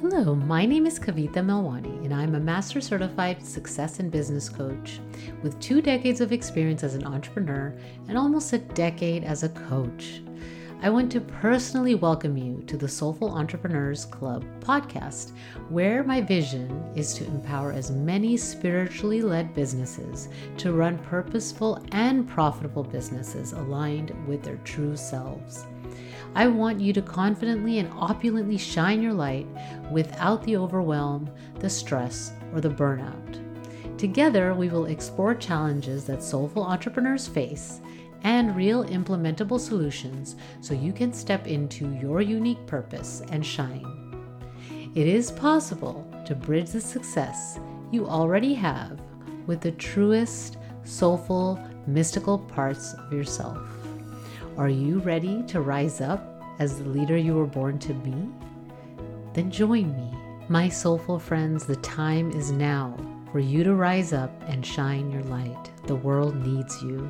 Hello, my name is Kavita Melwani, and I'm a Master Certified Success and Business Coach with 2 decades of experience as an entrepreneur and almost a decade as a coach. I want to personally welcome you to the Soulful Entrepreneurs Club podcast, where my vision is to empower as many spiritually led businesses to run purposeful and profitable businesses aligned with their true selves. I want you to confidently and opulently shine your light without the overwhelm, the stress, or the burnout. Together, we will explore challenges that soulful entrepreneurs face and real implementable solutions so you can step into your unique purpose and shine. It is possible to bridge the success you already have with the truest, soulful, mystical parts of yourself. Are you ready to rise up as the leader you were born to be? Then join me, my soulful friends. The time is now for you to rise up and shine your light. The world needs you.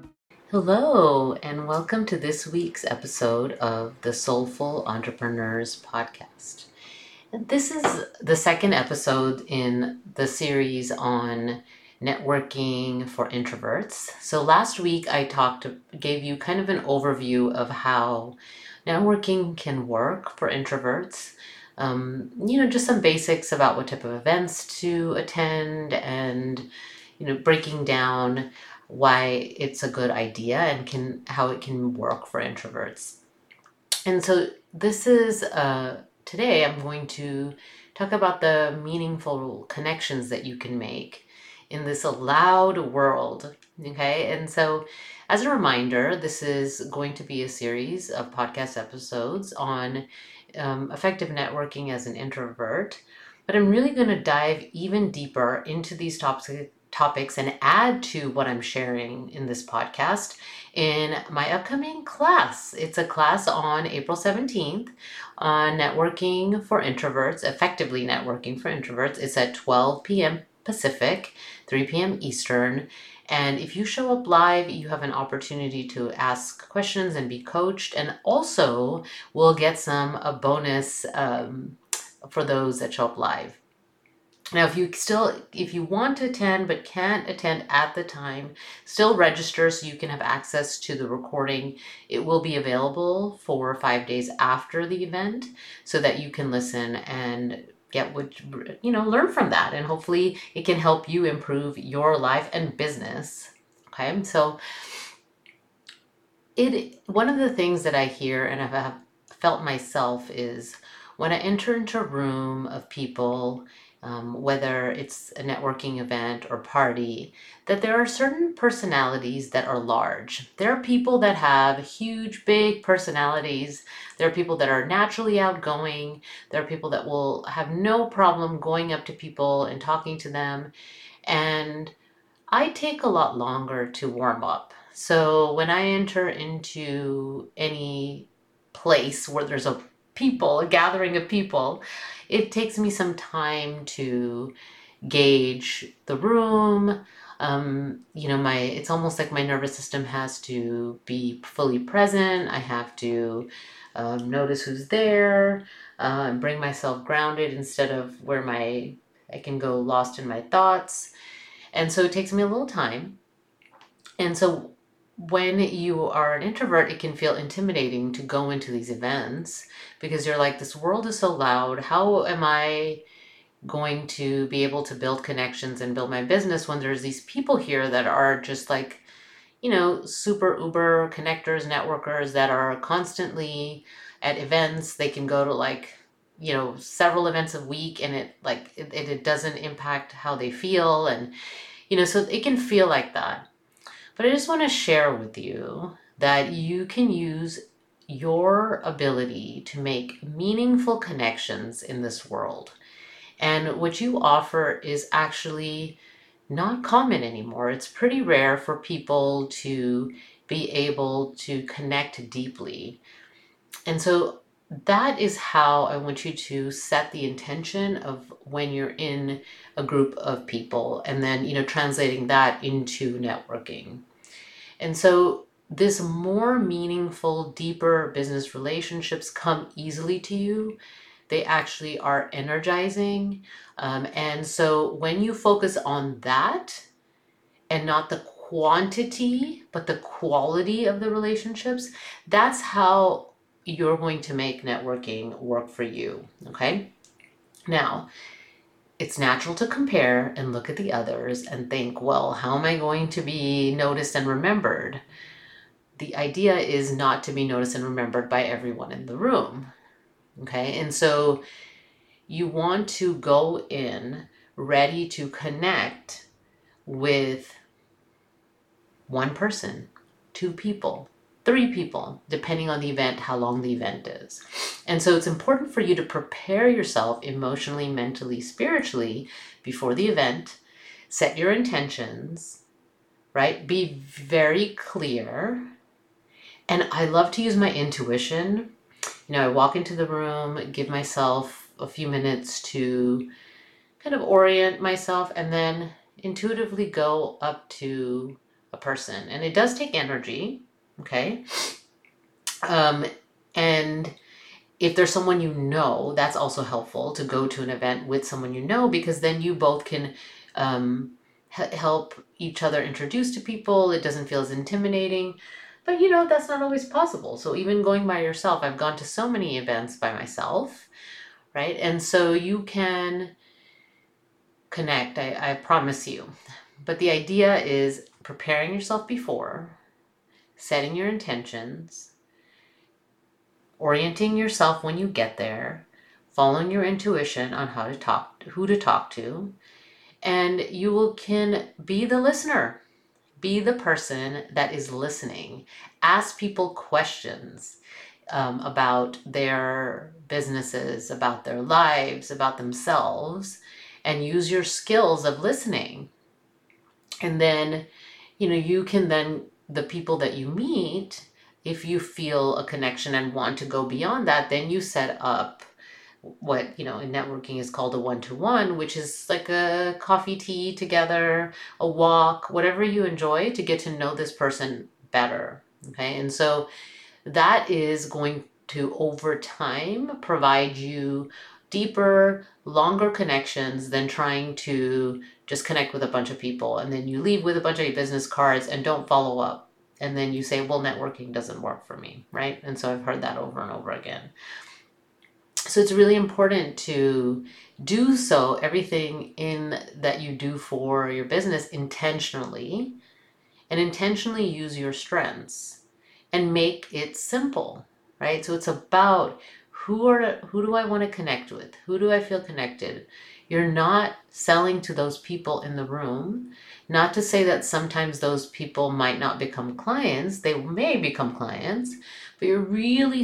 Hello, and welcome to this week's episode of the Soulful Entrepreneurs Podcast. This is the second episode in the series on networking for introverts. So last week I gave you kind of an overview of how networking can work for introverts. Just some basics about what type of events to attend and, breaking down why it's a good idea and how it can work for introverts. And so this is, today I'm going to talk about the meaningful connections that you can make in this loud world, okay? And so as a reminder, this is going to be a series of podcast episodes on effective networking as an introvert, but I'm really going to dive even deeper into these topics and add to what I'm sharing in this podcast in my upcoming class. It's a class on April 17th on networking for introverts, effectively networking for introverts. It's at 12 p.m. Pacific, 3 p.m. Eastern. And if you show up live, you have an opportunity to ask questions and be coached. And also we'll get a bonus for those that show up live. Now, if you want to attend but can't attend at the time, still register so you can have access to the recording. It will be available for 5 days after the event so that you can listen and learn from that, and hopefully it can help you improve your life and business. Okay, so one of the things that I hear and have felt myself is when I enter into a room of people, whether it's a networking event or party, that there are certain personalities that are large. There are people that have huge, big personalities. There are people that are naturally outgoing. There are people that will have no problem going up to people and talking to them. And I take a lot longer to warm up. So when I enter into any place where there's a gathering of people, it takes me some time to gauge the room. It's almost like my nervous system has to be fully present. I have to notice who's there, and bring myself grounded instead of where I can go lost in my thoughts. And so it takes me a little time. And so when you are an introvert, it can feel intimidating to go into these events because you're like, this world is so loud. How am I going to be able to build connections and build my business when there's these people here that are just like, super uber connectors, networkers that are constantly at events. They can go to several events a week, and it doesn't impact how they feel. And, so it can feel like that. But I just want to share with you that you can use your ability to make meaningful connections in this world. And what you offer is actually not common anymore. It's pretty rare for people to be able to connect deeply. And so that is how I want you to set the intention of when you're in a group of people, and then, translating that into networking. And so this more meaningful, deeper business relationships come easily to you They actually are energizing. And so when you focus on that and not the quantity, but the quality of the relationships, that's how you're going to make networking work for you. Okay. Now, it's natural to compare and look at the others and think, well, how am I going to be noticed and remembered? The idea is not to be noticed and remembered by everyone in the room. Okay. And so you want to go in ready to connect with one person, two people, three people, depending on the event, how long the event is. And so it's important for you to prepare yourself emotionally, mentally, spiritually before the event. Set your intentions, right? Be very clear. And I love to use my intuition. I walk into the room, give myself a few minutes to kind of orient myself, and then intuitively go up to a person. And it does take energy, okay? And if there's someone you know, that's also helpful to go to an event with someone you know, because then you both can help each other introduce to people. It doesn't feel as intimidating. But that's not always possible. So even going by yourself, I've gone to so many events by myself, right? And so you can connect, I promise you. But the idea is preparing yourself before, setting your intentions, orienting yourself when you get there, following your intuition on who to talk to, and you can be the listener. Be the person that is listening. Ask people questions about their businesses, about their lives, about themselves, and use your skills of listening. And then, you can then, the people that you meet, if you feel a connection and want to go beyond that, then you set up what in networking is called a one-to-one, which is like a coffee, tea together, a walk, whatever you enjoy, to get to know this person better. Okay. And so that is going to, over time, provide you deeper, longer connections than trying to just connect with a bunch of people and then you leave with a bunch of business cards and don't follow up. And then you say, well, networking doesn't work for me, right? And so I've heard that over and over again. So it's really important to do so, everything that you do for your business intentionally, and intentionally use your strengths and make it simple, right? So it's about who do I want to connect with? Who do I feel connected? You're not selling to those people in the room. Not to say that sometimes those people might not become clients. They may become clients, but you're really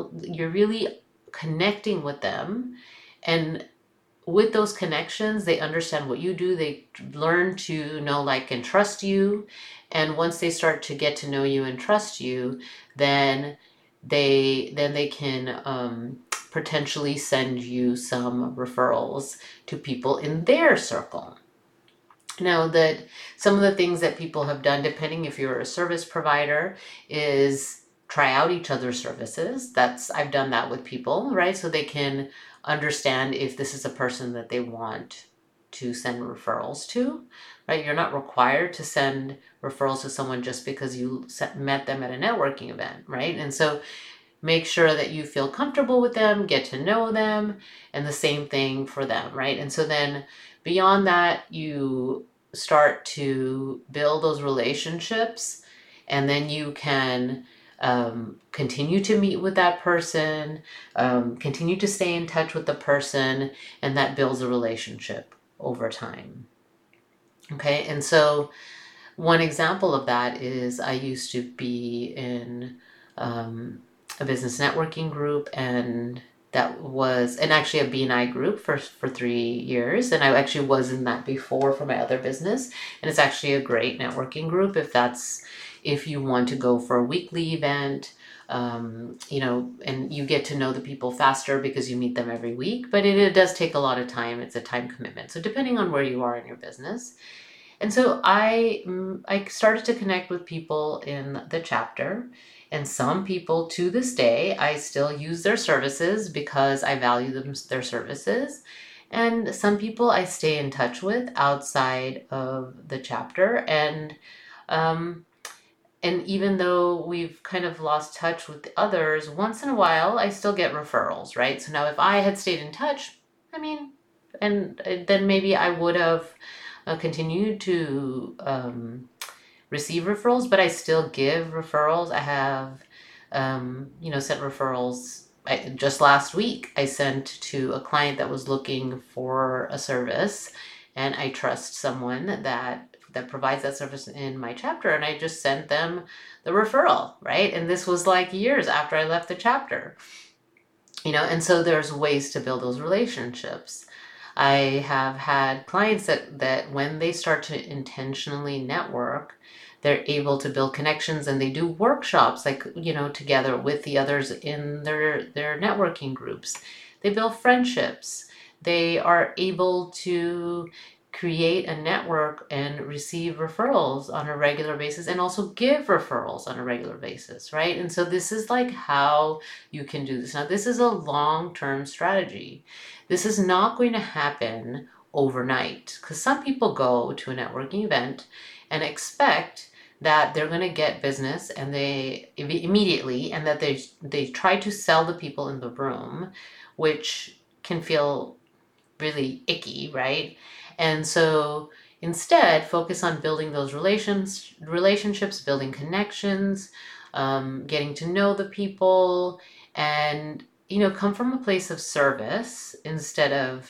connecting with them, and with those connections, they understand what you do. They learn to know, like, and trust you. And once they start to get to know you and trust you, then they can potentially send you some referrals to people in their circle. Now, that some of the things that people have done, depending if you're a service provider, is try out each other's services. I've done that with people, right? So they can understand if this is a person that they want to send referrals to, right? You're not required to send referrals to someone just because you met them at a networking event, right? And so make sure that you feel comfortable with them, get to know them, and the same thing for them, right? And so then beyond that, you start to build those relationships, and then you can continue to meet with that person, continue to stay in touch with the person, and that builds a relationship over time. Okay, and so one example of that is I used to be in a business networking group, and actually a BNI group for 3 years. And I actually was in that before for my other business. And it's actually a great networking group if you want to go for a weekly event, and you get to know the people faster because you meet them every week, but it does take a lot of time. It's a time commitment. So depending on where you are in your business. And so I started to connect with people in the chapter, And some people, to this day, I still use their services because I value their services. And some people I stay in touch with outside of the chapter. Um, and even though we've kind of lost touch with the others, once in a while I still get referrals, right? So now if I had stayed in touch, I mean, and then maybe I would have continued to receive referrals, but I still give referrals. I have, sent referrals. Just last week, I sent to a client that was looking for a service, and I trust someone that provides that service in my chapter, and I just sent them the referral, right? And this was like years after I left the chapter, and so there's ways to build those relationships. I have had clients that when they start to intentionally network, they're able to build connections, and they do workshops like, together with the others in their networking groups. They build friendships. They are able to create a network and receive referrals on a regular basis, and also give referrals on a regular basis, right? And so this is like how you can do this. Now, this is a long-term strategy. This is not going to happen overnight, because some people go to a networking event and expect that they're going to get business and they immediately, and that they try to sell the people in the room, which can feel really icky, right? And so instead, focus on building those relationships, building connections, getting to know the people, and come from a place of service instead of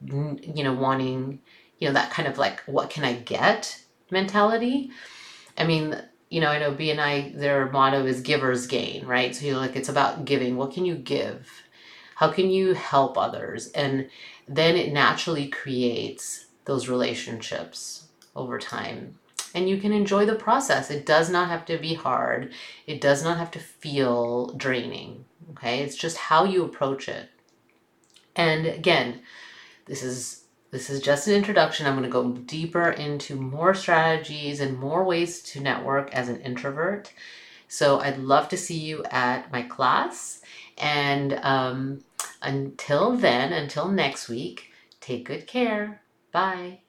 wanting that kind of like, what can I get mentality. I mean, I know BNI, their motto is givers gain, right? So like, it's about giving. What can you give? How can you help others? And then it naturally creates those relationships over time. And you can enjoy the process. It does not have to be hard. It does not have to feel draining. Okay? It's just how you approach it. And again, this is just an introduction. I'm going to go deeper into more strategies and more ways to network as an introvert. So I'd love to see you at my class. And until then, until next week, take good care. Bye.